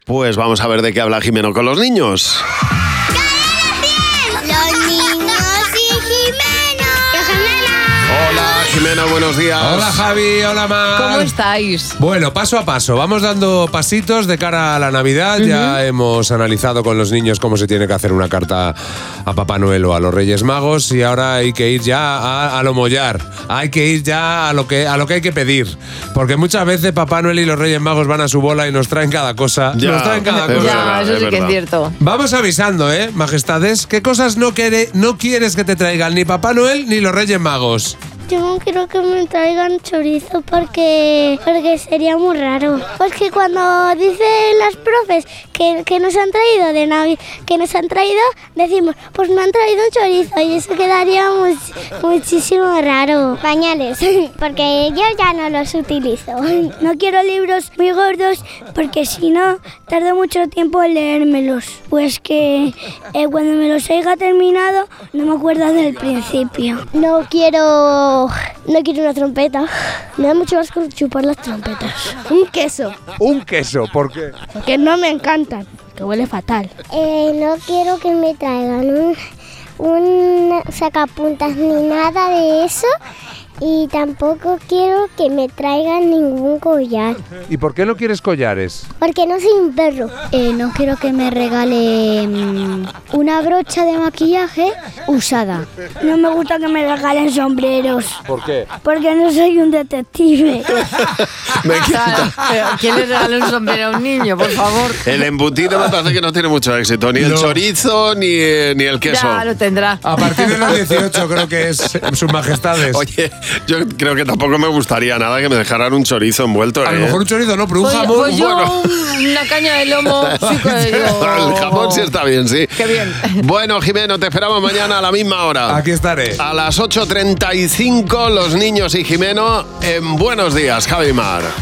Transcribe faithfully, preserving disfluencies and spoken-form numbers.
Pues vamos a ver de qué habla Jimeno con los niños. ¡Los niños y Jimeno! Hola, Jimeno, buenos días. Hola, Javi, hola, Mar. ¿Cómo estáis? Bueno, paso a paso, vamos dando pasitos de cara a la Navidad. Uh-huh. Ya hemos analizado con los niños cómo se tiene que hacer una carta a Papá Noel o a los Reyes Magos y ahora hay que ir ya a, a lo mollar. Hay que ir ya a lo que a lo que hay que pedir. Porque muchas veces Papá Noel y los Reyes Magos van a su bola y nos traen cada cosa. Ya, nos traen cada es cosa. verdad, Ya, eso es sí que verdad. es cierto. Vamos avisando, ¿eh, majestades? ¿Qué cosas no, quiere, no quieres que te traigan ni Papá Noel ni los Reyes Magos? Yo no quiero que me traigan chorizo porque, porque sería muy raro. Porque cuando dicen las profes que, que nos han traído de Navidad, que nos han traído, decimos, pues me han traído un chorizo y eso quedaría much- muchísimo raro. Pañales, porque yo ya no los utilizo. No quiero libros muy gordos porque si no, tardo mucho tiempo en leérmelos. Pues que eh, cuando me los haya terminado, no me acuerdo del principio. No quiero... No quiero una trompeta. Me da mucho asco chupar las trompetas. Un queso. Un queso, ¿por qué? Que no me encantan. Que huele fatal. Eh, no quiero que me traigan un, un sacapuntas ni nada de eso. Y tampoco quiero que me traigan ningún collar. ¿Y por qué no quieres collares? Porque no soy un perro. Eh, no quiero que me regalen una brocha de maquillaje usada. No me gusta que me regalen sombreros. ¿Por qué? Porque no soy un detective. Me encanta. Pero, ¿quién le regala un sombrero a un niño, por favor? El embutido me parece que no tiene mucho éxito. Ni el No. chorizo ni, eh, ni el queso. Ya lo tendrá. A partir de los dieciocho creo que es sus majestades. Oye, yo creo que tampoco me gustaría nada que me dejaran un chorizo envuelto. A lo ¿eh? mejor un chorizo no, pero un Pues, jamón. pues yo bueno. una caña de lomo sí que digo... El jamón sí está bien, sí. Qué bien. Bueno, Jimeno, te esperamos mañana a la misma hora. Aquí estaré. A las ocho treinta y cinco, los niños y Jimeno en Buenos Días, Javi Mar.